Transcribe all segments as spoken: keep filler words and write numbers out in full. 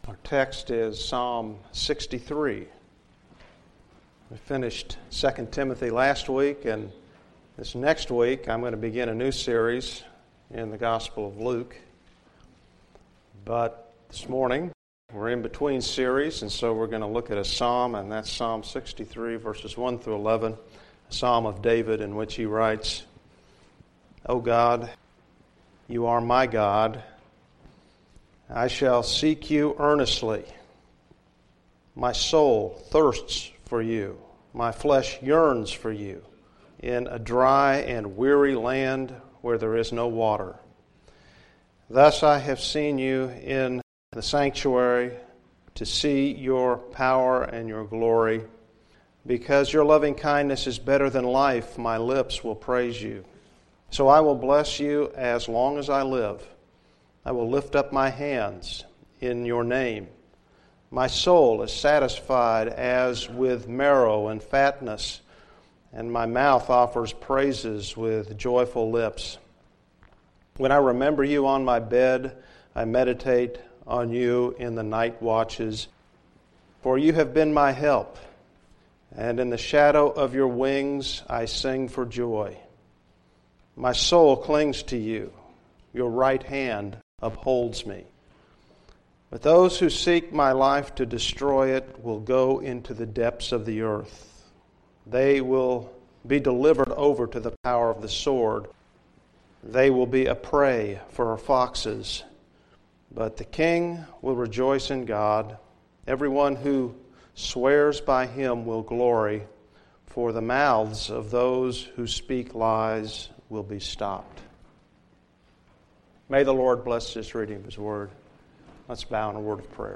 Our text is Psalm sixty-three. We finished Second Timothy last week, and this next week I'm going to begin a new series in the Gospel of Luke. But this morning we're in between series, and so we're going to look at a psalm, and that's Psalm sixty-three, verses one through eleven, a psalm of David in which he writes, "O God, you are my God. I shall seek you earnestly. My soul thirsts for you. My flesh yearns for you in a dry and weary land where there is no water. Thus I have seen you in the sanctuary to see your power and your glory. Because your loving kindness is better than life, my lips will praise you. So I will bless you as long as I live. I will lift up my hands in your name. My soul is satisfied as with marrow and fatness, and my mouth offers praises with joyful lips. When I remember you on my bed, I meditate on you in the night watches. For you have been my help, and in the shadow of your wings I sing for joy. My soul clings to you. Your right hand upholds me. But those who seek my life to destroy it will go into the depths of the earth. They will be delivered over to the power of the sword. They will be a prey for foxes. But the king will rejoice in God. Everyone who swears by him will glory, for the mouths of those who speak lies will be stopped." May the Lord bless this reading of His Word. Let's bow in a word of prayer.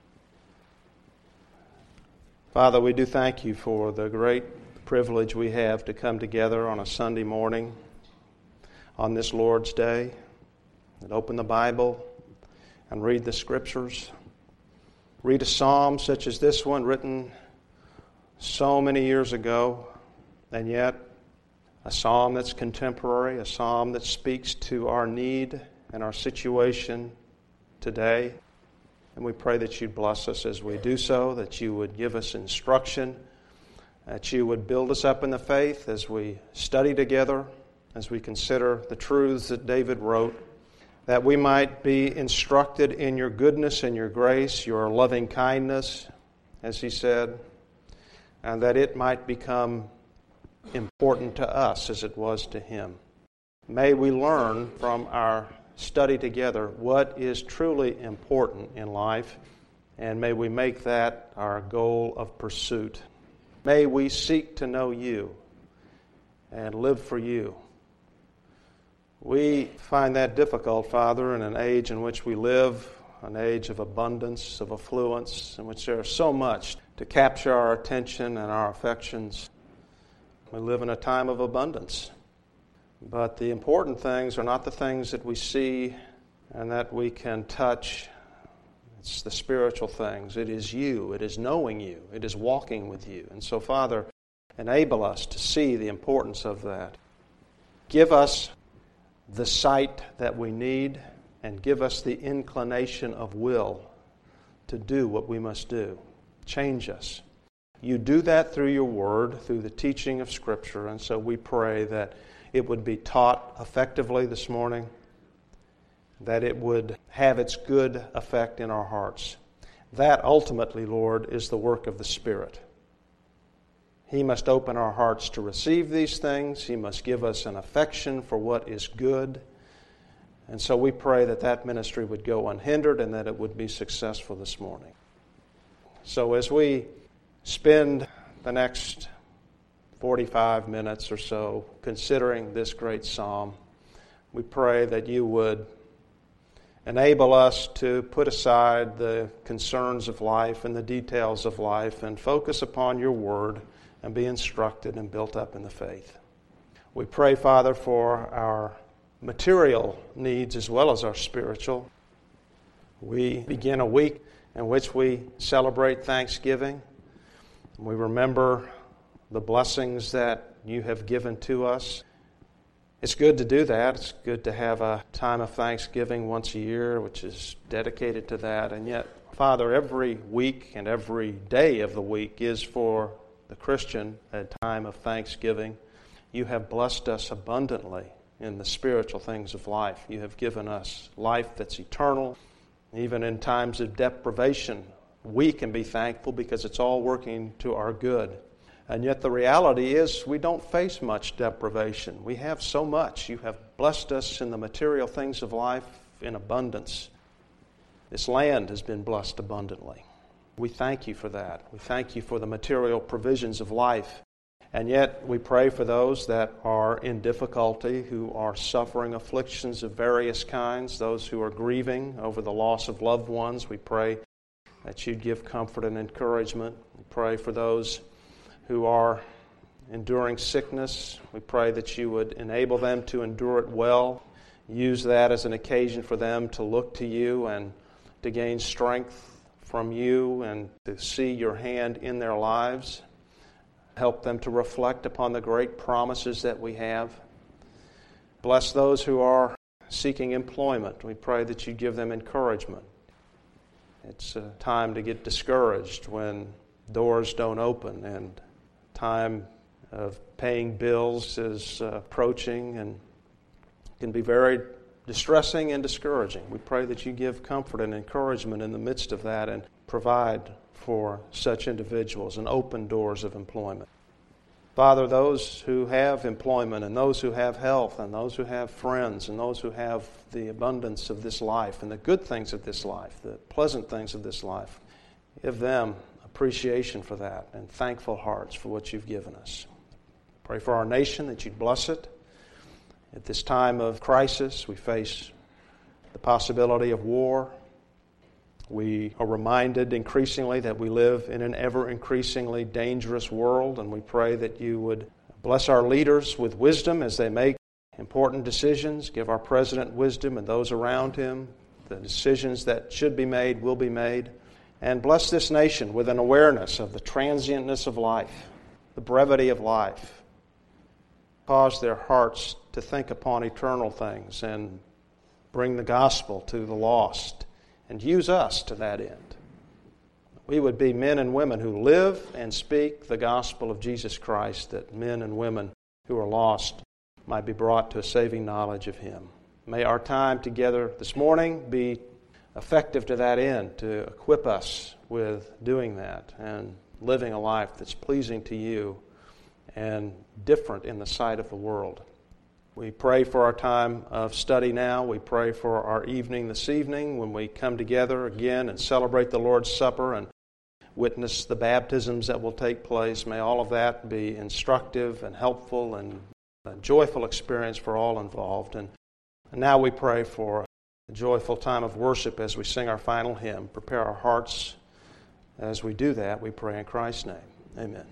Father, we do thank you for the great privilege we have to come together on a Sunday morning on this Lord's Day and open the Bible and read the Scriptures. Read a psalm such as this one written so many years ago, and yet a psalm that's contemporary, a psalm that speaks to our need and our situation today. And we pray that you'd bless us as we do so, that you would give us instruction, that you would build us up in the faith as we study together, as we consider the truths that David wrote, that we might be instructed in your goodness and your grace, your loving kindness, as he said, and that it might become important to us as it was to him. May we learn from our study together what is truly important in life, and may we make that our goal of pursuit. May we seek to know you and live for you. We find that difficult, Father, in an age in which we live, an age of abundance, of affluence, in which there is so much to capture our attention and our affections. We live in a time of abundance. But the important things are not the things that we see and that we can touch. It's the spiritual things. It is you. It is knowing you. It is walking with you. And so, Father, enable us to see the importance of that. Give us the sight that we need, and give us the inclination of will to do what we must do. Change us. You do that through your word, through the teaching of Scripture, and so we pray that it would be taught effectively this morning, that it would have its good effect in our hearts. That ultimately, Lord, is the work of the Spirit. He must open our hearts to receive these things. He must give us an affection for what is good. And so we pray that that ministry would go unhindered and that it would be successful this morning. So as we spend the next forty-five minutes or so considering this great psalm, we pray that you would enable us to put aside the concerns of life and the details of life and focus upon your word and be instructed and built up in the faith. We pray, Father, for our material needs as well as our spiritual. We begin a week in which we celebrate Thanksgiving. We remember the blessings that you have given to us. It's good to do that. It's good to have a time of Thanksgiving once a year, which is dedicated to that. And yet, Father, every week and every day of the week is for the Christian a time of thanksgiving. You have blessed us abundantly in the spiritual things of life. You have given us life that's eternal. Even in times of deprivation, we can be thankful because it's all working to our good. And yet the reality is we don't face much deprivation. We have so much. You have blessed us in the material things of life in abundance. This land has been blessed abundantly. We thank you for that. We thank you for the material provisions of life. And yet we pray for those that are in difficulty, who are suffering afflictions of various kinds, those who are grieving over the loss of loved ones. We pray that you'd give comfort and encouragement. We pray for those who are enduring sickness. We pray that you would enable them to endure it well. Use that as an occasion for them to look to you and to gain strength from you and to see your hand in their lives. Help them to reflect upon the great promises that we have. Bless those who are seeking employment. We pray that you give them encouragement. It's a time to get discouraged when doors don't open, and time of paying bills is uh, approaching and can be very distressing and discouraging. We pray that you give comfort and encouragement in the midst of that and provide for such individuals and open doors of employment. Father, those who have employment and those who have health and those who have friends and those who have the abundance of this life and the good things of this life, the pleasant things of this life, give them appreciation for that and thankful hearts for what you've given us. Pray for our nation that you'd bless it. At this time of crisis, we face the possibility of war. We are reminded increasingly that we live in an ever-increasingly dangerous world, and we pray that you would bless our leaders with wisdom as they make important decisions. Give our president wisdom and those around him. The decisions that should be made will be made. And bless this nation with an awareness of the transientness of life, the brevity of life. Cause their hearts to think upon eternal things and bring the gospel to the lost. And use us to that end. We would be men and women who live and speak the gospel of Jesus Christ, that men and women who are lost might be brought to a saving knowledge of Him. May our time together this morning be effective to that end, to equip us with doing that and living a life that's pleasing to you and different in the sight of the world. We pray for our time of study now. We pray for our evening this evening when we come together again and celebrate the Lord's Supper and witness the baptisms that will take place. May all of that be instructive and helpful and a joyful experience for all involved. And, and now we pray for a joyful time of worship as we sing our final hymn. Prepare our hearts as we do that. We pray in Christ's name. Amen.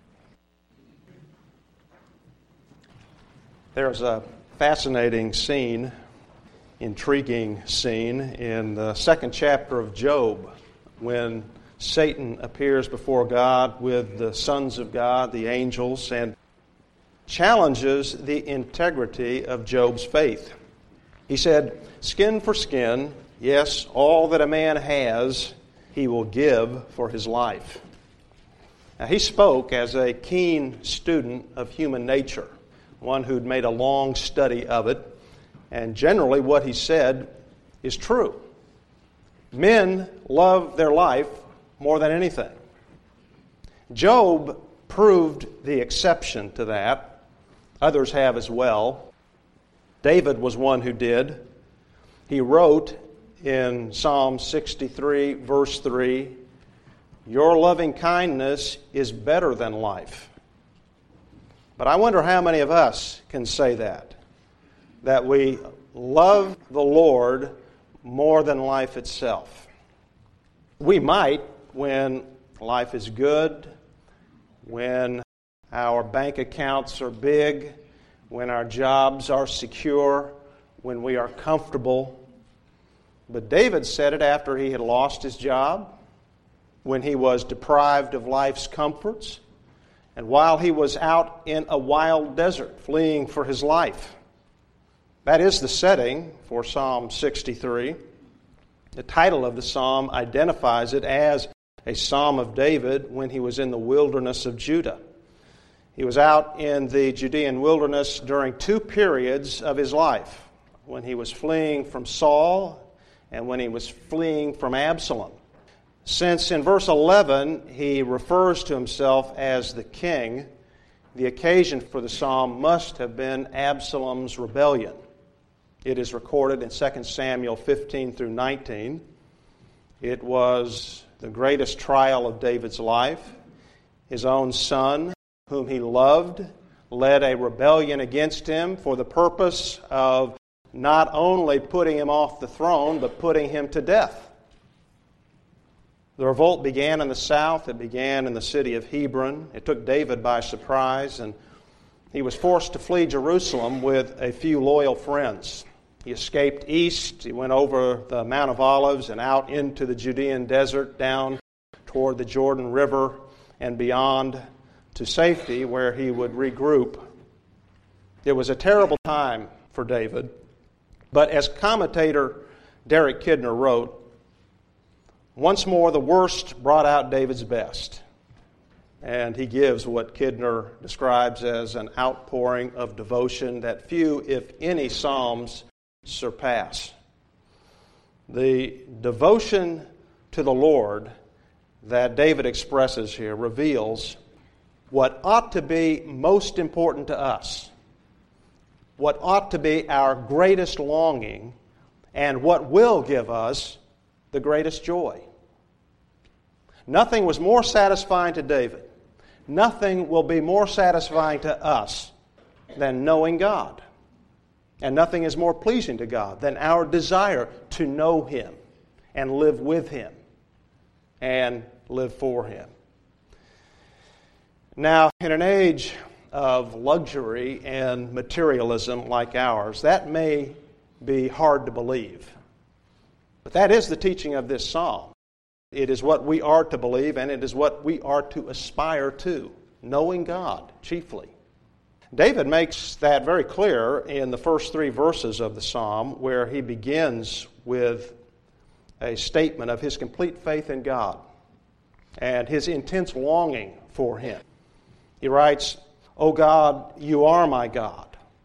There's a fascinating scene, intriguing scene in the second chapter of Job when Satan appears before God with the sons of God, the angels, and challenges the integrity of Job's faith. He said, "Skin for skin, yes, all that a man has, he will give for his life." Now, he spoke as a keen student of human nature, one who'd made a long study of it, and generally what he said is true. Men love their life more than anything. Job proved the exception to that. Others have as well. David was one who did. He wrote in Psalm sixty-three, verse three, "Your loving kindness is better than life." But I wonder how many of us can say that, that we love the Lord more than life itself. We might when life is good, when our bank accounts are big, when our jobs are secure, when we are comfortable. But David said it after he had lost his job, when he was deprived of life's comforts, and while he was out in a wild desert, fleeing for his life. That is the setting for Psalm sixty-three. The title of the psalm identifies it as a psalm of David when he was in the wilderness of Judah. He was out in the Judean wilderness during two periods of his life, when he was fleeing from Saul and when he was fleeing from Absalom. Since in verse eleven he refers to himself as the king, the occasion for the psalm must have been Absalom's rebellion. It is recorded in Second Samuel fifteen through nineteen. It was the greatest trial of David's life. His own son, whom he loved, led a rebellion against him for the purpose of not only putting him off the throne, but putting him to death. The revolt began in the south. It began in the city of Hebron. It took David by surprise, and he was forced to flee Jerusalem with a few loyal friends. He escaped east. He went over the Mount of Olives and out into the Judean desert, down toward the Jordan River and beyond to safety, where he would regroup. It was a terrible time for David, but as commentator Derek Kidner wrote, once more the worst brought out David's best. And he gives what Kidner describes as an outpouring of devotion that few, if any, psalms surpass. The devotion to the Lord that David expresses here reveals what ought to be most important to us, what ought to be our greatest longing, and what will give us the greatest joy. Nothing was more satisfying to David. Nothing will be more satisfying to us than knowing God. And nothing is more pleasing to God than our desire to know Him and live with Him and live for Him. Now, in an age of luxury and materialism like ours, that may be hard to believe. But that is the teaching of this psalm. It is what we are to believe, and it is what we are to aspire to, knowing God chiefly. David makes that very clear in the first three verses of the psalm, where he begins with a statement of his complete faith in God and his intense longing for Him. He writes, "O God, you are my God."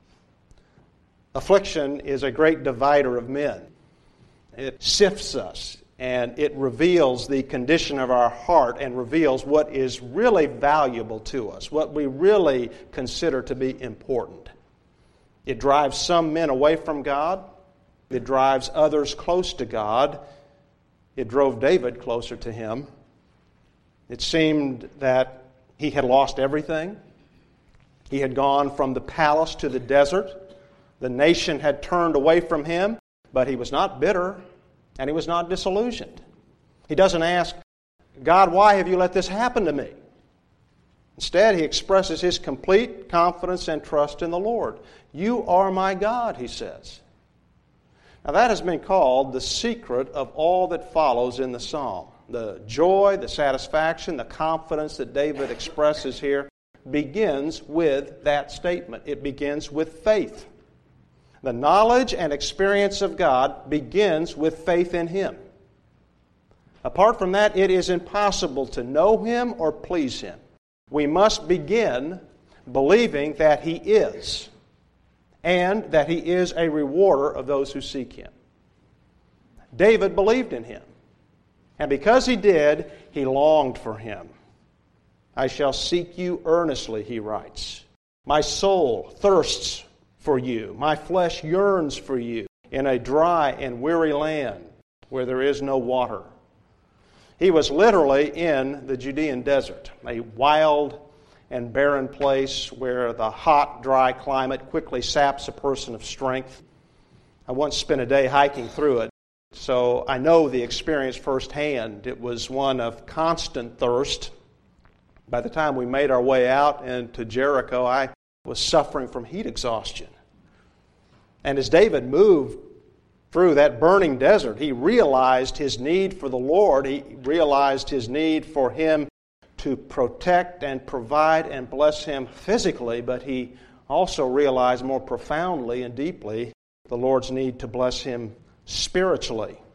Affliction is a great divider of men. It sifts us, and it reveals the condition of our heart and reveals what is really valuable to us, what we really consider to be important. It drives some men away from God. It drives others close to God. It drove David closer to Him. It seemed that he had lost everything. He had gone from the palace to the desert. The nation had turned away from him, but he was not bitter. And he was not disillusioned. He doesn't ask, God, why have you let this happen to me? Instead, he expresses his complete confidence and trust in the Lord. You are my God, he says. Now that has been called the secret of all that follows in the psalm. The joy, the satisfaction, the confidence that David expresses here begins with that statement. It begins with faith. The knowledge and experience of God begins with faith in Him. Apart from that, it is impossible to know Him or please Him. We must begin believing that He is, and that He is a rewarder of those who seek Him. David believed in Him, and because he did, he longed for Him. I shall seek you earnestly, he writes. My soul thirsts for you. My flesh yearns for you in a dry and weary land where there is no water. He was literally in the Judean desert, a wild and barren place where the hot, dry climate quickly saps a person of strength. I once spent a day hiking through it, so I know the experience firsthand. It was one of constant thirst. By the time we made our way out into Jericho, I was suffering from heat exhaustion. And as David moved through that burning desert, he realized his need for the Lord. He realized his need for Him to protect and provide and bless him physically, but he also realized more profoundly and deeply the Lord's need to bless him spiritually.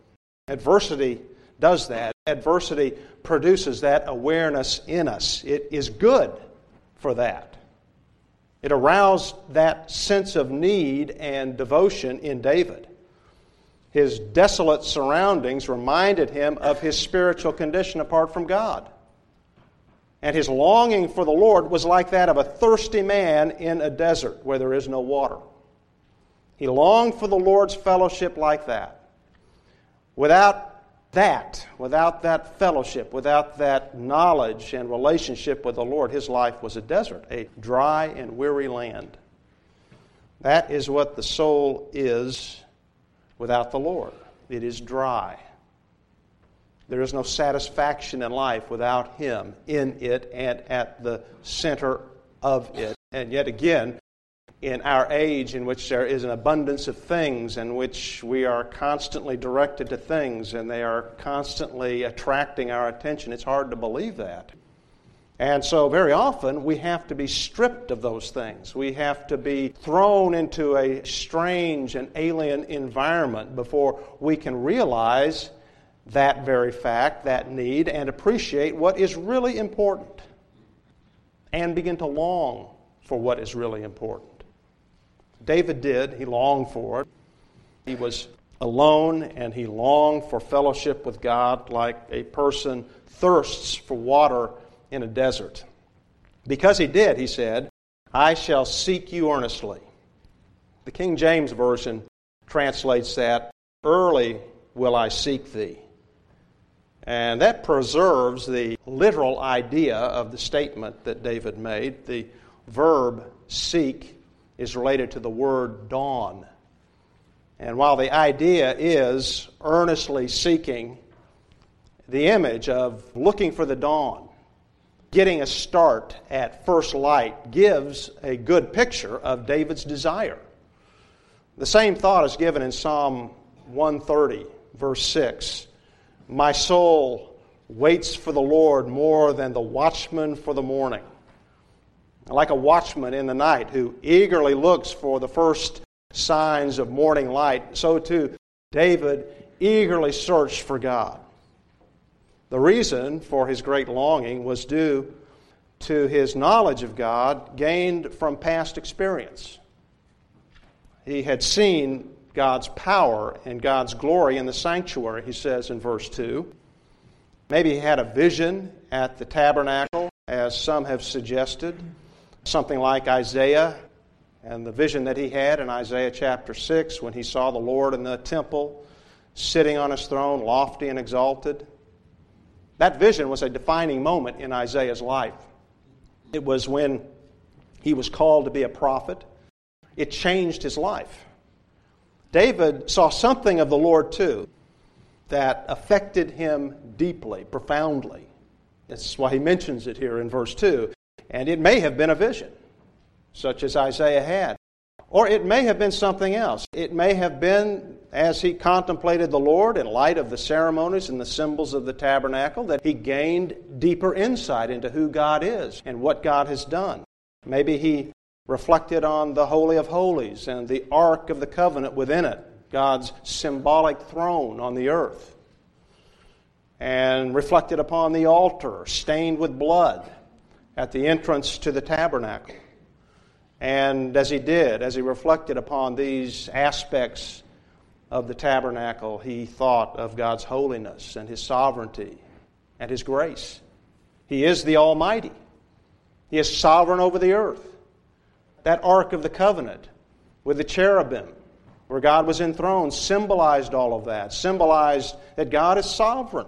Adversity does that. Adversity produces that awareness in us. It is good for that. It aroused that sense of need and devotion in David. His desolate surroundings reminded him of his spiritual condition apart from God. And his longing for the Lord was like that of a thirsty man in a desert where there is no water. He longed for the Lord's fellowship like that. Without that, without that fellowship, without that knowledge and relationship with the Lord, his life was a desert, a dry and weary land. That is what the soul is without the Lord. It is dry. There is no satisfaction in life without Him in it and at the center of it. And yet again, in our age in which there is an abundance of things, in which we are constantly directed to things and they are constantly attracting our attention, it's hard to believe that. And so very often we have to be stripped of those things. We have to be thrown into a strange and alien environment before we can realize that very fact, that need, and appreciate what is really important and begin to long for what is really important. David did. He longed for it. He was alone and he longed for fellowship with God like a person thirsts for water in a desert. Because he did, he said, I shall seek you earnestly. The King James Version translates that, early will I seek thee. And that preserves the literal idea of the statement that David made. The verb seek is related to the word dawn. And while the idea is earnestly seeking, the image of looking for the dawn, getting a start at first light, gives a good picture of David's desire. The same thought is given in Psalm one thirty, verse six. My soul waits for the Lord more than the watchman for the morning. Like a watchman in the night who eagerly looks for the first signs of morning light, so too David eagerly searched for God. The reason for his great longing was due to his knowledge of God gained from past experience. He had seen God's power and God's glory in the sanctuary, he says in verse two. Maybe he had a vision at the tabernacle, as some have suggested. Something like Isaiah and the vision that he had in Isaiah chapter six when he saw the Lord in the temple, sitting on his throne, lofty and exalted. That vision was a defining moment in Isaiah's life. It was when he was called to be a prophet. It changed his life. David saw something of the Lord too that affected him deeply, profoundly. That's why he mentions it here in verse two. And it may have been a vision, such as Isaiah had. Or it may have been something else. It may have been, as he contemplated the Lord in light of the ceremonies and the symbols of the tabernacle, that he gained deeper insight into who God is and what God has done. Maybe he reflected on the Holy of Holies and the Ark of the Covenant within it, God's symbolic throne on the earth, and reflected upon the altar stained with blood at the entrance to the tabernacle. And as he did, as he reflected upon these aspects of the tabernacle, he thought of God's holiness and His sovereignty and His grace. He is the Almighty. He is sovereign over the earth. That Ark of the Covenant with the cherubim, where God was enthroned, symbolized all of that, symbolized that God is sovereign.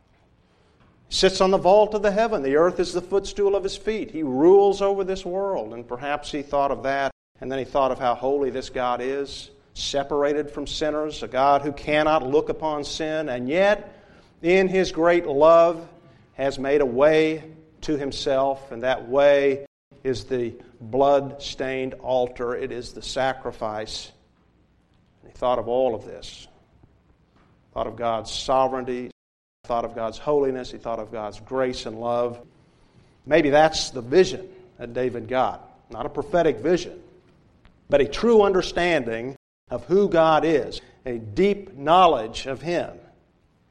He sits on the vault of the heaven. The earth is the footstool of His feet. He rules over this world. And perhaps he thought of that, and then he thought of how holy this God is, separated from sinners, a God who cannot look upon sin, and yet, in His great love, has made a way to Himself, and that way is the blood-stained altar. It is the sacrifice. And he thought of all of this. Thought of God's sovereignty, thought of God's holiness, he thought of God's grace and love. Maybe that's the vision that David got. Not a prophetic vision, but a true understanding of who God is, a deep knowledge of Him.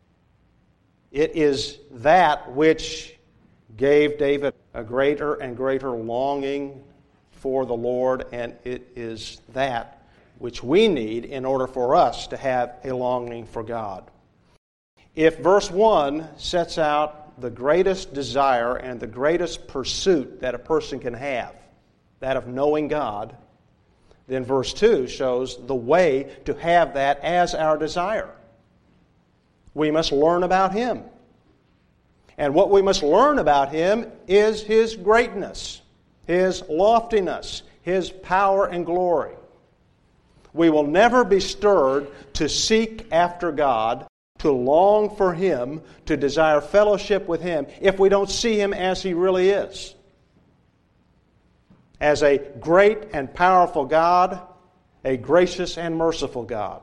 It is that which gave David a greater and greater longing for the Lord, and it is that which we need in order for us to have a longing for God. If verse one sets out the greatest desire and the greatest pursuit that a person can have, that of knowing God, then verse two shows the way to have that as our desire. We must learn about Him. And what we must learn about Him is His greatness, His loftiness, His power and glory. We will never be stirred to seek after God, to long for Him, to desire fellowship with Him, if we don't see Him as He really is. As a great and powerful God, a gracious and merciful God.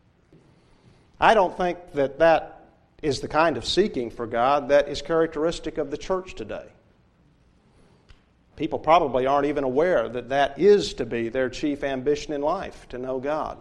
I don't think that that is the kind of seeking for God that is characteristic of the church today. People probably aren't even aware that that is to be their chief ambition in life, to know God.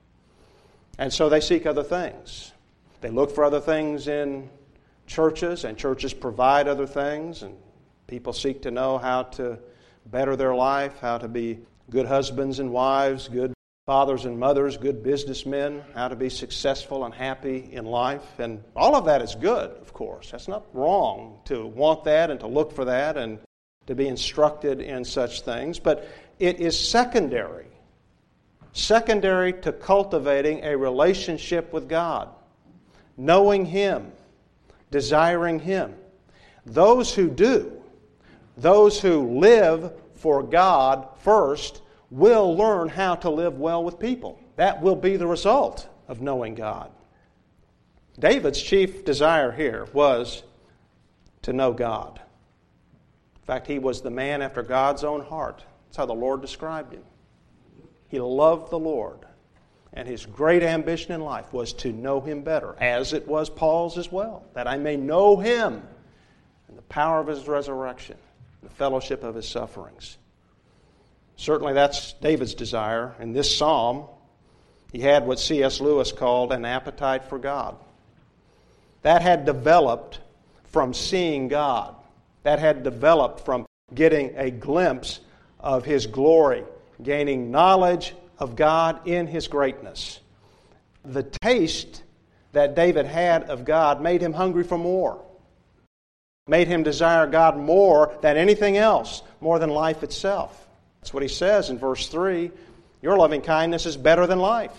And so they seek other things. They look for other things in churches, and churches provide other things, and people seek to know how to better their life, how to be good husbands and wives, good fathers and mothers, good businessmen, how to be successful and happy in life. And all of that is good, of course. That's not wrong to want that and to look for that and to be instructed in such things. But it is secondary. Secondary to cultivating a relationship with God. Knowing Him. Desiring Him. Those who do, those who live for God first, will learn how to live well with people. That will be the result of knowing God. David's chief desire here was to know God. In fact, he was the man after God's own heart. That's how the Lord described him. He loved the Lord, and his great ambition in life was to know Him better, as it was Paul's as well, that I may know Him and the power of His resurrection, the fellowship of His sufferings. Certainly that's David's desire. In this psalm, he had what C S Lewis called an appetite for God. That had developed from seeing God. That had developed from getting a glimpse of His glory, gaining knowledge of God in His greatness. The taste that David had of God made him hungry for more. Made him desire God more than anything else, more than life itself. That's what he says in verse three. Your loving kindness is better than life.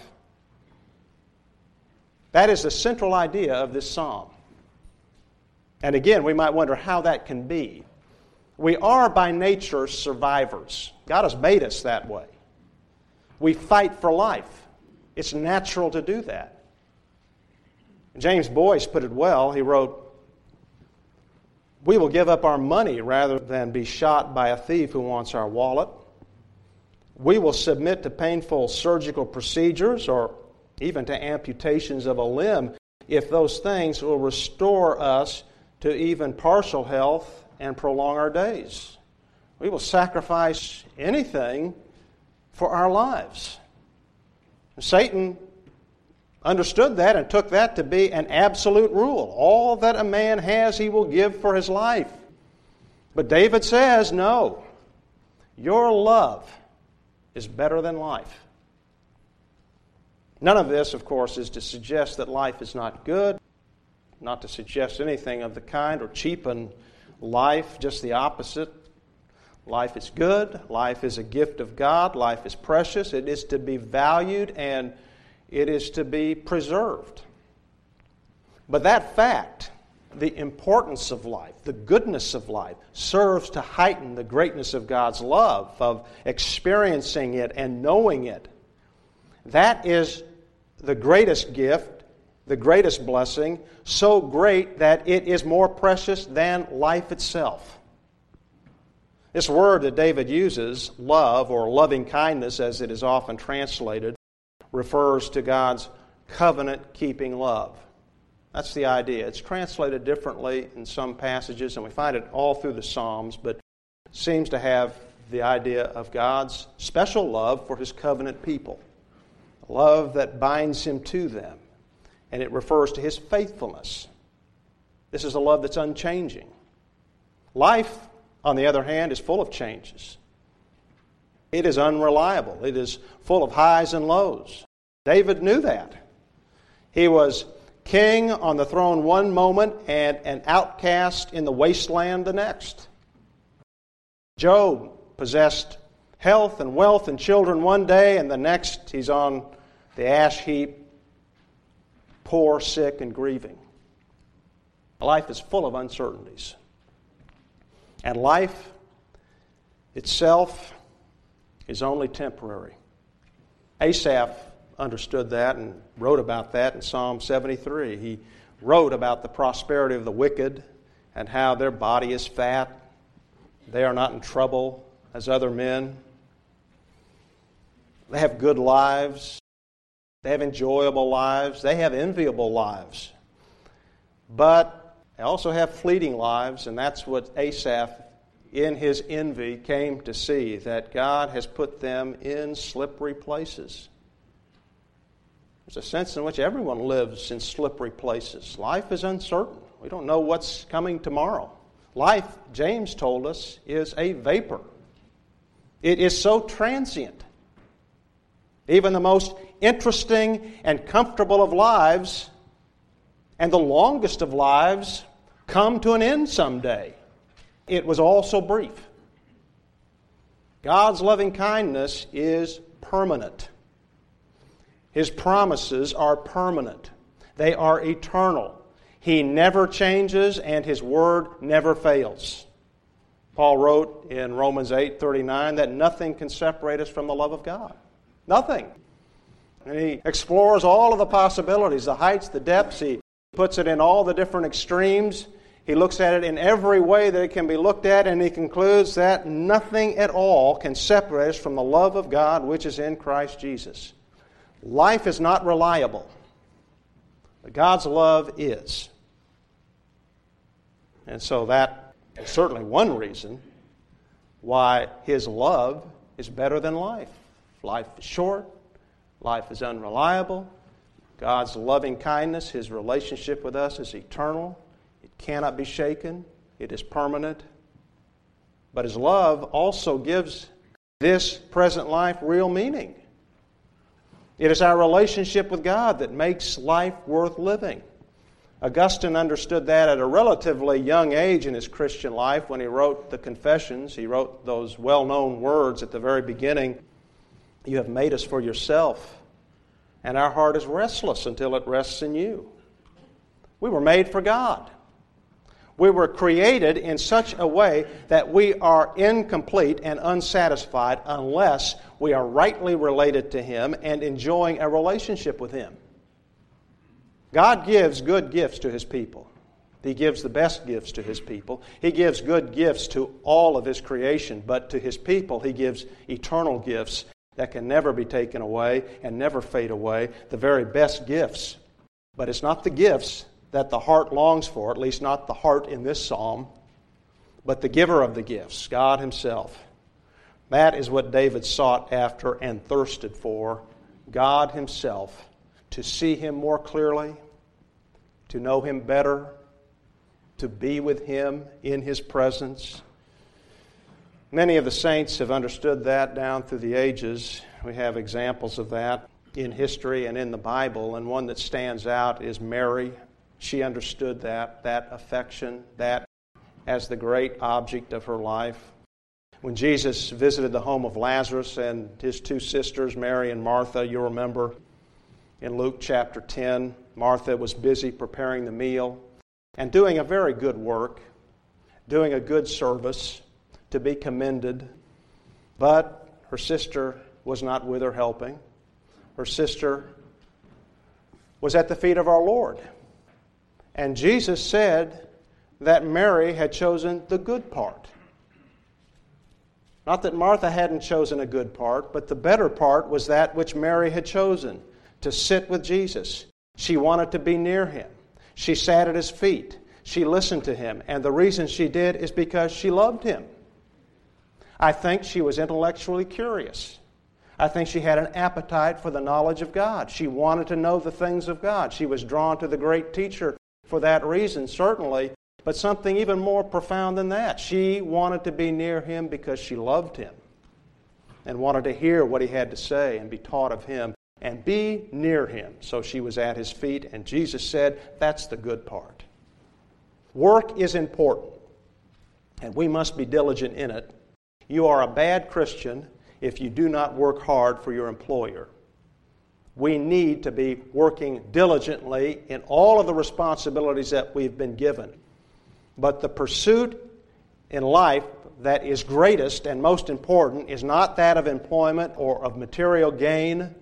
That is the central idea of this psalm. And again, we might wonder how that can be. We are by nature survivors. God has made us that way. We fight for life. It's natural to do that. James Boyce put it well. He wrote, we will give up our money rather than be shot by a thief who wants our wallet. We will submit to painful surgical procedures or even to amputations of a limb if those things will restore us to even partial health and prolong our days. We will sacrifice anything for our lives. Satan understood that and took that to be an absolute rule. All that a man has, he will give for his life. But David says, no, your love is better than life. None of this, of course, is to suggest that life is not good, not to suggest anything of the kind or cheapen life, just the opposite. Life is good. Life is a gift of God. Life is precious. It is to be valued and it is to be preserved. But that fact, the importance of life, the goodness of life, serves to heighten the greatness of God's love, of experiencing it and knowing it. That is the greatest gift, the greatest blessing, so great that it is more precious than life itself. This word that David uses, love or loving kindness as it is often translated, refers to God's covenant-keeping love. That's the idea. It's translated differently in some passages, and we find it all through the Psalms, but seems to have the idea of God's special love for His covenant people. Love that binds Him to them. And it refers to His faithfulness. This is a love that's unchanging. Life, on the other hand, is full of changes. It is unreliable. It is full of highs and lows. David knew that. He was king on the throne one moment and an outcast in the wasteland the next. Job possessed health and wealth and children one day, and the next he's on the ash heap, poor, sick, and grieving. Life is full of uncertainties. And life itself is only temporary. Asaph understood that and wrote about that in Psalm seventy-three. He wrote about the prosperity of the wicked and how their body is fat. They are not in trouble as other men. They have good lives. They have enjoyable lives. They have enviable lives. But they also have fleeting lives, and that's what Asaph, in his envy, came to see, that God has put them in slippery places. There's a sense in which everyone lives in slippery places. Life is uncertain. We don't know what's coming tomorrow. Life, James told us, is a vapor. It is so transient. Even the most interesting and comfortable of lives and the longest of lives come to an end someday. It was all so brief. God's loving kindness is permanent. His promises are permanent. They are eternal. He never changes, and His word never fails. Paul wrote in Romans eight thirty-nine that nothing can separate us from the love of God. Nothing. And he explores all of the possibilities, the heights, the depths. He puts it in all the different extremes. He looks at it in every way that it can be looked at, and he concludes that nothing at all can separate us from the love of God which is in Christ Jesus. Life is not reliable, but God's love is. And so that is certainly one reason why His love is better than life. Life is short. Life is unreliable. God's loving kindness, His relationship with us is eternal. It cannot be shaken. It is permanent. But His love also gives this present life real meaning. It is our relationship with God that makes life worth living. Augustine understood that at a relatively young age in his Christian life when he wrote the Confessions. He wrote those well-known words at the very beginning. You have made us for yourself, and our heart is restless until it rests in you. We were made for God. We were created in such a way that we are incomplete and unsatisfied unless we are rightly related to Him and enjoying a relationship with Him. God gives good gifts to His people. He gives the best gifts to His people. He gives good gifts to all of His creation, but to His people He gives eternal gifts that can never be taken away and never fade away, the very best gifts. But it's not the gifts that the heart longs for, at least not the heart in this psalm, but the giver of the gifts, God Himself. That is what David sought after and thirsted for, God Himself, to see Him more clearly, to know Him better, to be with Him in His presence. Many of the saints have understood that down through the ages. We have examples of that in history and in the Bible, and one that stands out is Mary. She understood that, that affection, that as the great object of her life. When Jesus visited the home of Lazarus and his two sisters, Mary and Martha, you'll remember in Luke chapter ten, Martha was busy preparing the meal and doing a very good work, doing a good service, to be commended. But her sister was not with her helping. Her sister was at the feet of our Lord. And Jesus said that Mary had chosen the good part. Not that Martha hadn't chosen a good part, but the better part was that which Mary had chosen, to sit with Jesus. She wanted to be near Him. She sat at His feet. She listened to Him. And the reason she did is because she loved Him. I think she was intellectually curious. I think she had an appetite for the knowledge of God. She wanted to know the things of God. She was drawn to the great teacher for that reason, certainly, but something even more profound than that. She wanted to be near him because she loved him and wanted to hear what he had to say and be taught of him and be near him. So she was at his feet, and Jesus said, that's the good part. Work is important, and we must be diligent in it. You are a bad Christian if you do not work hard for your employer. We need to be working diligently in all of the responsibilities that we've been given. But the pursuit in life that is greatest and most important is not that of employment or of material gain.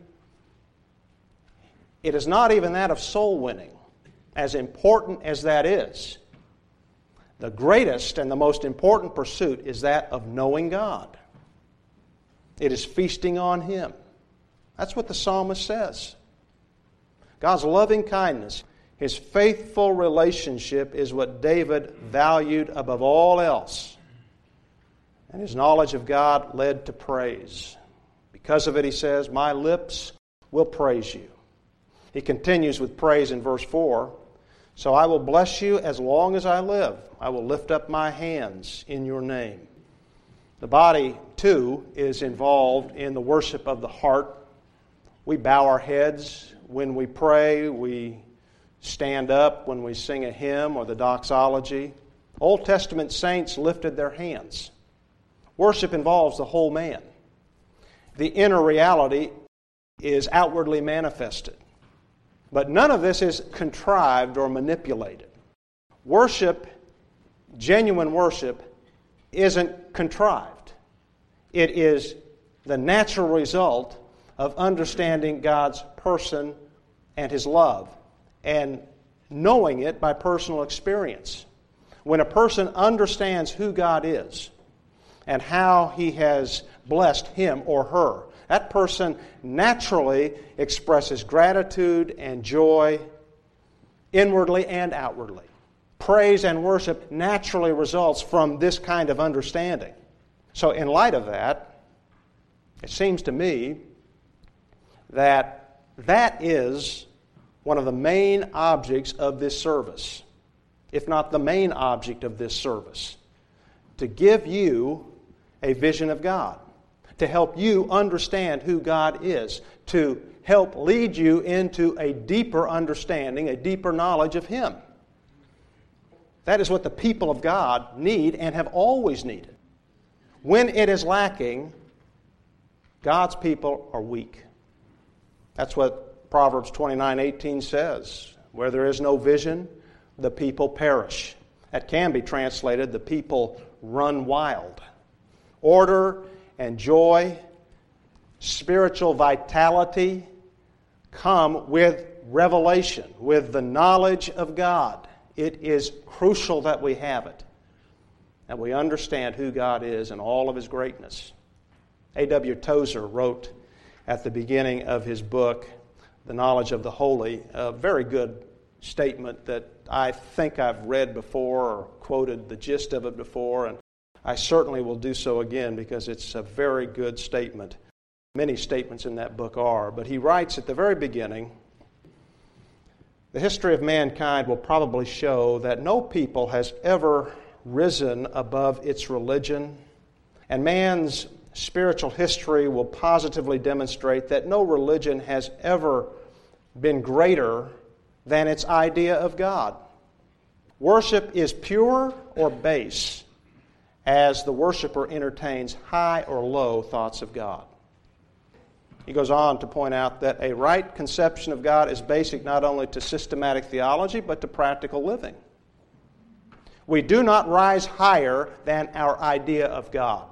It is not even that of soul winning, as important as that is. The greatest and the most important pursuit is that of knowing God. It is feasting on Him. That's what the psalmist says. God's loving kindness, His faithful relationship is what David valued above all else. And his knowledge of God led to praise. Because of it, he says, my lips will praise you. He continues with praise in verse four. So I will bless you as long as I live. I will lift up my hands in your name. The body, too, is involved in the worship of the heart. We bow our heads when we pray. We stand up when we sing a hymn or the doxology. Old Testament saints lifted their hands. Worship involves the whole man. The inner reality is outwardly manifested. But none of this is contrived or manipulated. Worship, genuine worship, isn't contrived. It is the natural result of understanding God's person and His love and knowing it by personal experience. When a person understands who God is and how He has blessed him or her, that person naturally expresses gratitude and joy inwardly and outwardly. Praise and worship naturally results from this kind of understanding. So in light of that, it seems to me that that is one of the main objects of this service, if not the main object of this service, to give you a vision of God, to help you understand who God is, to help lead you into a deeper understanding, a deeper knowledge of Him. That is what the people of God need and have always needed. When it is lacking, God's people are weak. That's what Proverbs twenty-nine eighteen says. Where there is no vision, the people perish. That can be translated, the people run wild. Order and joy, spiritual vitality come with revelation, with the knowledge of God. It is crucial that we have it, that we understand who God is and all of His greatness. A W Tozer wrote at the beginning of his book, The Knowledge of the Holy, a very good statement that I think I've read before or quoted the gist of it before, and I certainly will do so again because it's a very good statement. Many statements in that book are, but he writes at the very beginning, the history of mankind will probably show that no people has ever risen above its religion, and man's spiritual history will positively demonstrate that no religion has ever been greater than its idea of God. Worship is pure or base as the worshiper entertains high or low thoughts of God. He goes on to point out that a right conception of God is basic not only to systematic theology, but to practical living. We do not rise higher than our idea of God.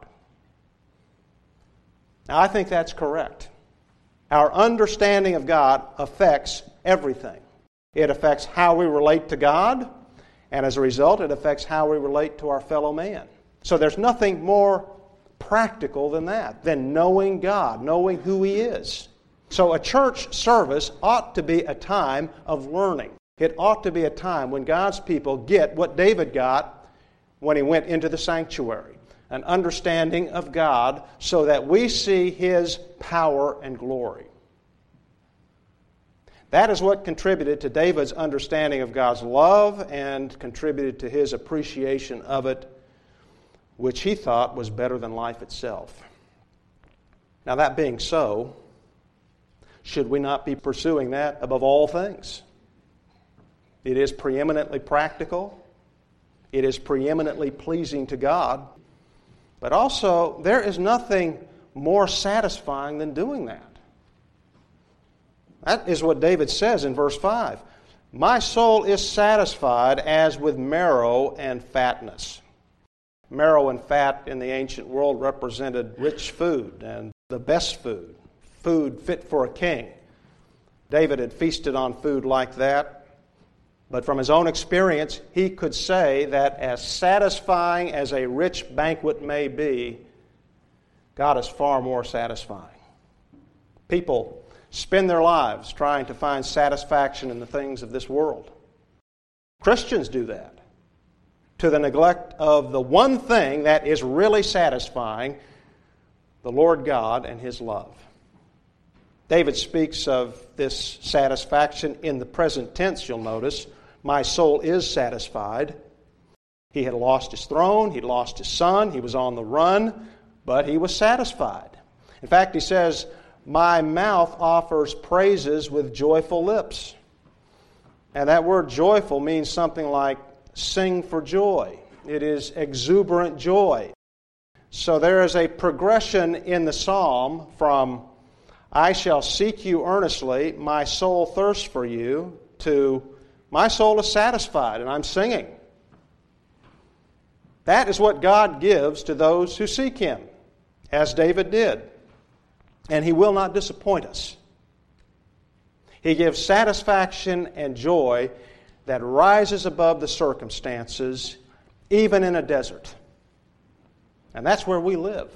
Now, I think that's correct. Our understanding of God affects everything. It affects how we relate to God, and as a result, it affects how we relate to our fellow man. So there's nothing more practical than that, than knowing God, knowing who He is. So a church service ought to be a time of learning. It ought to be a time when God's people get what David got when he went into the sanctuary, an understanding of God so that we see His power and glory. That is what contributed to David's understanding of God's love and contributed to his appreciation of it, which he thought was better than life itself. Now, that being so, should we not be pursuing that above all things? It is preeminently practical. It is preeminently pleasing to God. But also, there is nothing more satisfying than doing that. That is what David says in verse five. My soul is satisfied as with marrow and fatness. Marrow and fat in the ancient world represented rich food and the best food, food fit for a king. David had feasted on food like that, but from his own experience, he could say that as satisfying as a rich banquet may be, God is far more satisfying. People spend their lives trying to find satisfaction in the things of this world. Christians do that to the neglect of the one thing that is really satisfying, the Lord God and His love. David speaks of this satisfaction in the present tense, you'll notice. My soul is satisfied. He had lost his throne, he'd lost his son, he was on the run, but he was satisfied. In fact, he says, my mouth offers praises with joyful lips. And that word joyful means something like sing for joy. It is exuberant joy. So there is a progression in the psalm from I shall seek you earnestly, my soul thirsts for you, to my soul is satisfied and I'm singing. That is what God gives to those who seek Him, as David did. And He will not disappoint us. He gives satisfaction and joy that rises above the circumstances, even in a desert. And that's where we live.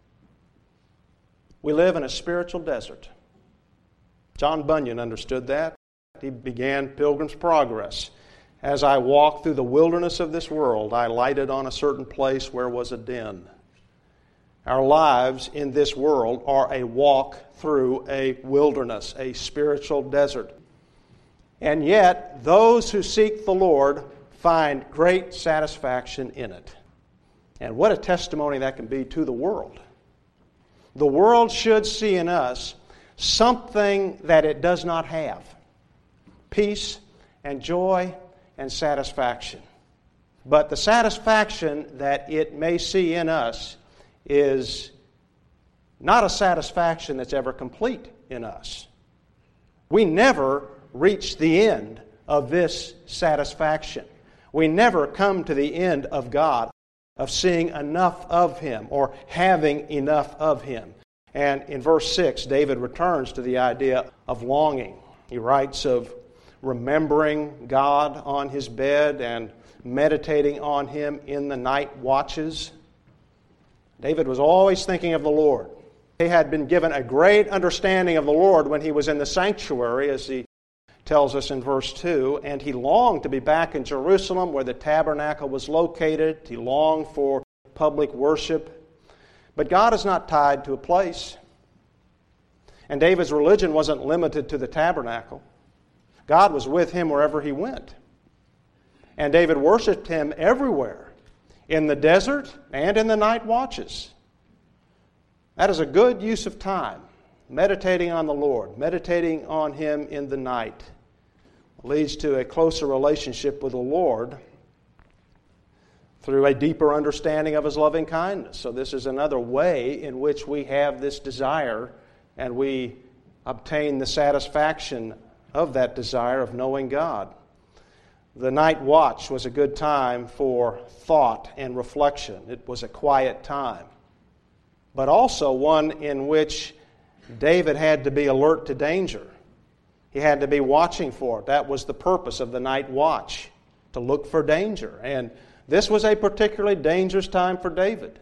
We live in a spiritual desert. John Bunyan understood that. He began Pilgrim's Progress. As I walked through the wilderness of this world, I lighted on a certain place where was a den. Our lives in this world are a walk through a wilderness, a spiritual desert. And yet, those who seek the Lord find great satisfaction in it. And what a testimony that can be to the world. The world should see in us something that it does not have. Peace and joy and satisfaction. But the satisfaction that it may see in us is not a satisfaction that's ever complete in us. We never reach the end of this satisfaction. We never come to the end of God, of seeing enough of Him or having enough of Him. And in verse six, David returns to the idea of longing. He writes of remembering God on his bed and meditating on Him in the night watches. David was always thinking of the Lord. He had been given a great understanding of the Lord when he was in the sanctuary, as he tells us in verse two, and he longed to be back in Jerusalem where the tabernacle was located. He longed for public worship. But God is not tied to a place. And David's religion wasn't limited to the tabernacle. God was with him wherever he went. And David worshiped Him everywhere, in the desert and in the night watches. That is a good use of time, meditating on the Lord, meditating on Him in the night. It leads to a closer relationship with the Lord through a deeper understanding of His loving kindness. So this is another way in which we have this desire and we obtain the satisfaction of that desire of knowing God. The night watch was a good time for thought and reflection. It was a quiet time, but also one in which David had to be alert to danger. He had to be watching for it. That was the purpose of the night watch, to look for danger. And this was a particularly dangerous time for David.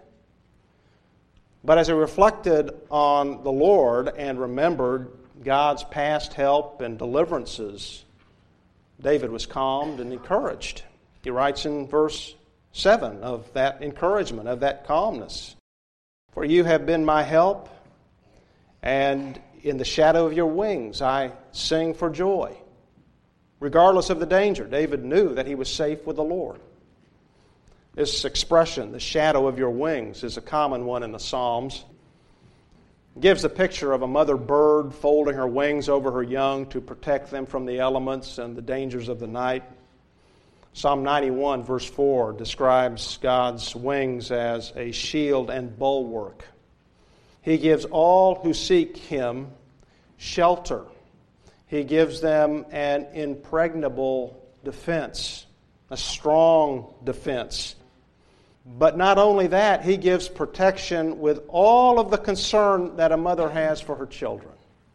But as he reflected on the Lord and remembered God's past help and deliverances, David was calmed and encouraged. He writes in verse seven of that encouragement, of that calmness. For you have been my help, and In the shadow of your wings I sing for joy. Regardless of the danger, David knew that he was safe with the Lord. This expression, the shadow of your wings, is a common one in the Psalms. It gives a picture of a mother bird folding her wings over her young to protect them from the elements and the dangers of the night. Psalm ninety-one, verse four, describes God's wings as a shield and bulwark. He gives all who seek Him shelter. He gives them an impregnable defense, a strong defense. But not only that, He gives protection with all of the concern that a mother has for her children.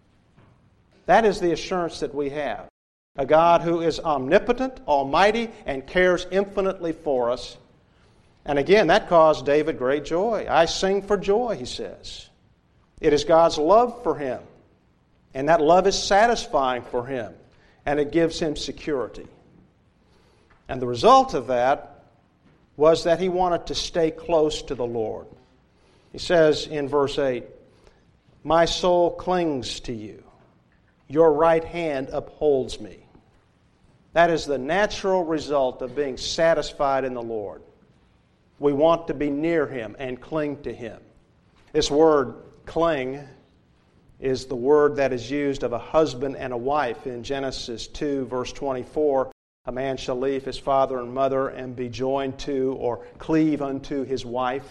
That is the assurance that we have. A God who is omnipotent, almighty, and cares infinitely for us. And again, that caused David great joy. I sing for joy, he says. It is God's love for him. And that love is satisfying for him. And it gives him security. And the result of that was that he wanted to stay close to the Lord. He says in verse eight, my soul clings to you. Your right hand upholds me. That is the natural result of being satisfied in the Lord. We want to be near Him and cling to Him. This word, cling, is the word that is used of a husband and a wife in Genesis two, verse twenty-four. A man shall leave his father and mother and be joined to or cleave unto his wife.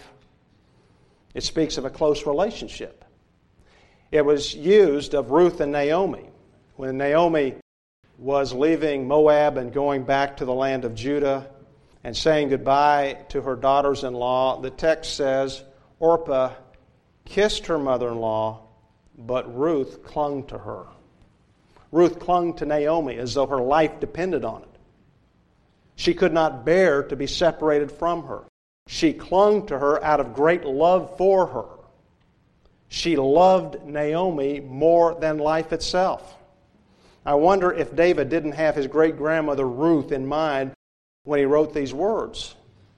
It speaks of a close relationship. It was used of Ruth and Naomi. When Naomi was leaving Moab and going back to the land of Judah and saying goodbye to her daughters-in-law, the text says, Orpah kissed her mother-in-law, but Ruth clung to her. Ruth clung to Naomi as though her life depended on it. She could not bear to be separated from her. She clung to her out of great love for her. She loved Naomi more than life itself. I wonder if David didn't have his great-grandmother Ruth in mind when he wrote these words.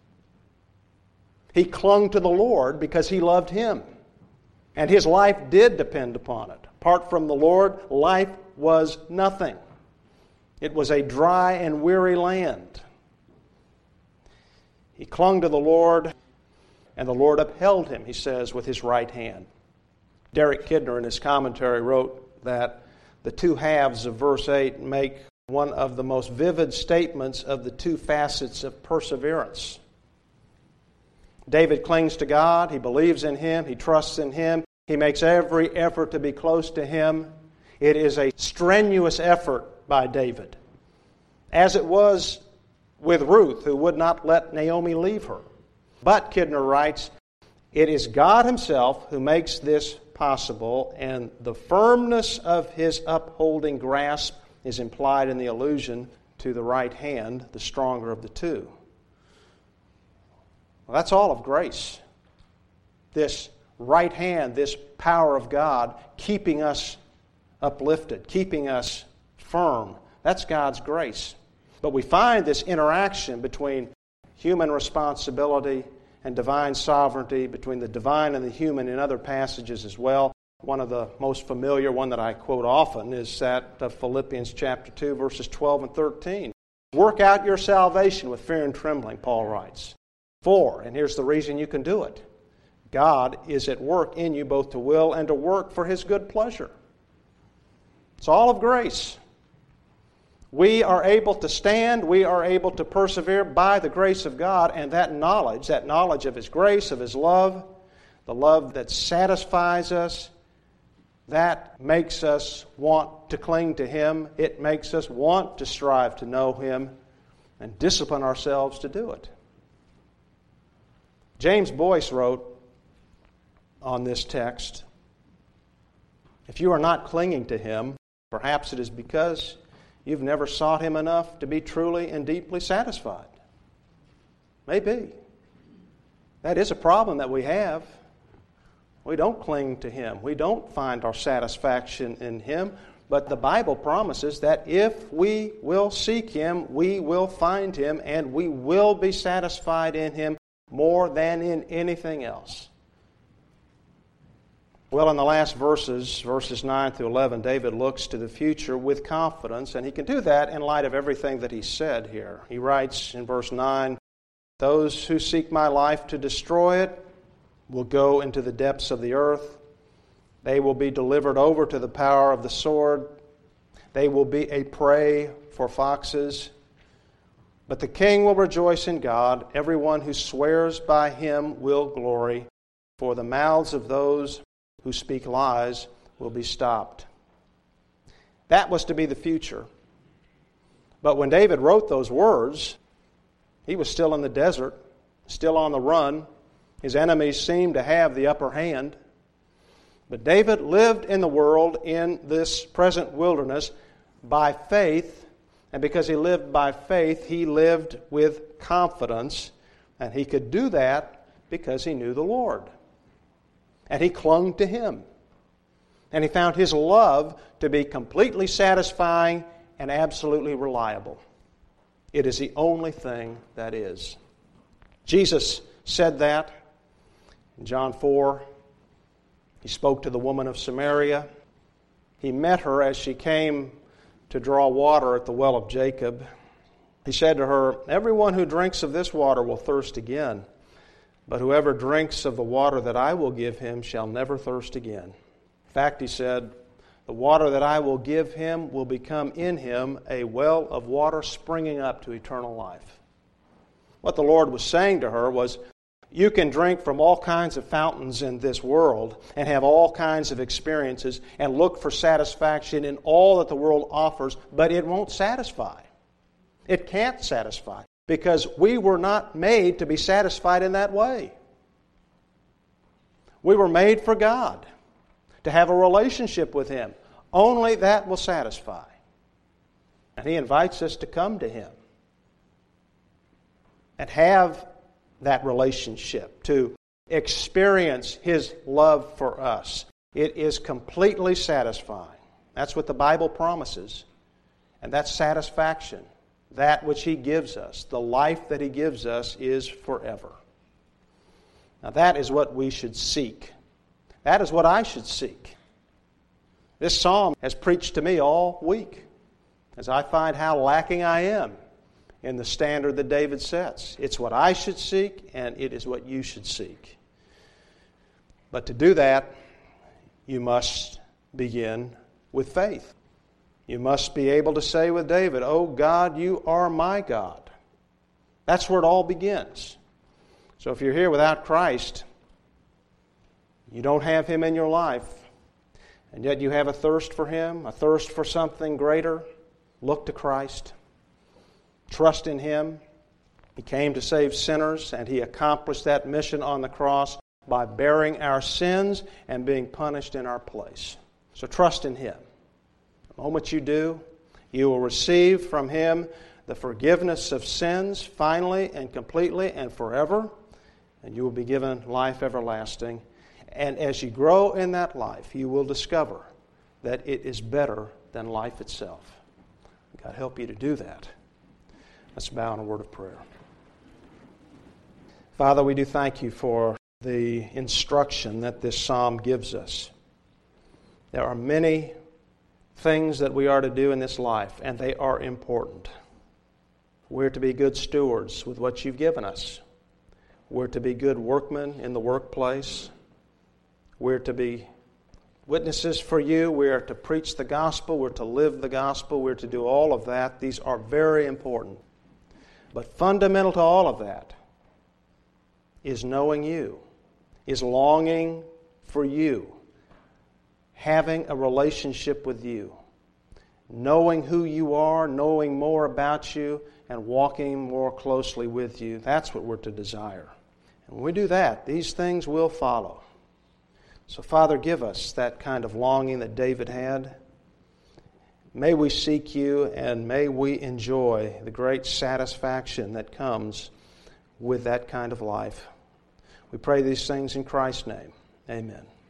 He clung to the Lord because he loved Him. And his life did depend upon it. Apart from the Lord, life was nothing. It was a dry and weary land. He clung to the Lord, and the Lord upheld him, he says, with His right hand. Derek Kidner, in his commentary, wrote that the two halves of verse eight make one of the most vivid statements of the two facets of perseverance. David clings to God. He believes in Him. He trusts in Him. He makes every effort to be close to Him. It is a strenuous effort by David, as it was with Ruth, who would not let Naomi leave her. But, Kidner writes, it is God Himself who makes this possible, and the firmness of His upholding grasp is implied in the allusion to the right hand, the stronger of the two. Well, that's all of grace. This right hand, this power of God, keeping us uplifted, keeping us firm. That's God's grace. But we find this interaction between human responsibility and divine sovereignty, between the divine and the human in other passages as well. One of the most familiar, one that I quote often, is that of Philippians chapter two, verses twelve and thirteen. Work out your salvation with fear and trembling, Paul writes. For, and here's the reason you can do it, God is at work in you both to will and to work for His good pleasure. It's all of grace. We are able to stand, we are able to persevere by the grace of God, and that knowledge, that knowledge of His grace, of His love, the love that satisfies us, that makes us want to cling to Him. It makes us want to strive to know Him and discipline ourselves to do it. James Boyce wrote on this text, if you are not clinging to Him, perhaps it is because you've never sought Him enough to be truly and deeply satisfied. Maybe. That is a problem that we have. We don't cling to Him. We don't find our satisfaction in Him. But the Bible promises that if we will seek Him, we will find Him, and we will be satisfied in Him more than in anything else. Well, in the last verses, verses nine through eleven, David looks to the future with confidence, and he can do that in light of everything that he said here. He writes in verse nine, "Those who seek my life to destroy it will go into the depths of the earth. They will be delivered over to the power of the sword. They will be a prey for foxes. But the king will rejoice in God. Everyone who swears by him will glory, for the mouths of those who speak lies will be stopped." That was to be the future. But when David wrote those words, he was still in the desert, still on the run. His enemies seemed to have the upper hand. But David lived in the world in this present wilderness by faith, and because he lived by faith, he lived with confidence, and he could do that because he knew the Lord. And he clung to Him. And he found His love to be completely satisfying and absolutely reliable. It is the only thing that is. Jesus said that in John four. He spoke to the woman of Samaria. He met her as she came to draw water at the well of Jacob. He said to her, "Everyone who drinks of this water will thirst again. But whoever drinks of the water that I will give him shall never thirst again. In fact," he said, "the water that I will give him will become in him a well of water springing up to eternal life." What the Lord was saying to her was, you can drink from all kinds of fountains in this world and have all kinds of experiences and look for satisfaction in all that the world offers, but it won't satisfy. It can't satisfy. Because we were not made to be satisfied in that way. We were made for God, to have a relationship with Him. Only that will satisfy. And He invites us to come to Him and have that relationship, to experience His love for us. It is completely satisfying. That's what the Bible promises. And that's satisfaction. That which He gives us, the life that He gives us, is forever. Now that is what we should seek. That is what I should seek. This psalm has preached to me all week as I find how lacking I am in the standard that David sets. It's what I should seek, and it is what you should seek. But to do that, you must begin with faith. You must be able to say with David, "Oh God, you are my God." That's where it all begins. So if you're here without Christ, you don't have Him in your life, and yet you have a thirst for Him, a thirst for something greater, look to Christ. Trust in Him. He came to save sinners, and He accomplished that mission on the cross by bearing our sins and being punished in our place. So trust in Him. The moment you do, you will receive from Him the forgiveness of sins finally and completely and forever, and you will be given life everlasting. And as you grow in that life, you will discover that it is better than life itself. God help you to do that. Let's bow in a word of prayer. Father, we do thank You for the instruction that this psalm gives us. There are many things that we are to do in this life, and they are important. We're to be good stewards with what You've given us. We're to be good workmen in the workplace. We're to be witnesses for You. We are to preach the gospel. We're to live the gospel. We're to do all of that. These are very important. But fundamental to all of that is knowing You, is longing for You, having a relationship with You, knowing who You are, knowing more about You, and walking more closely with You. That's what we're to desire. And when we do that, these things will follow. So, Father, give us that kind of longing that David had. May we seek You, and may we enjoy the great satisfaction that comes with that kind of life. We pray these things in Christ's name. Amen.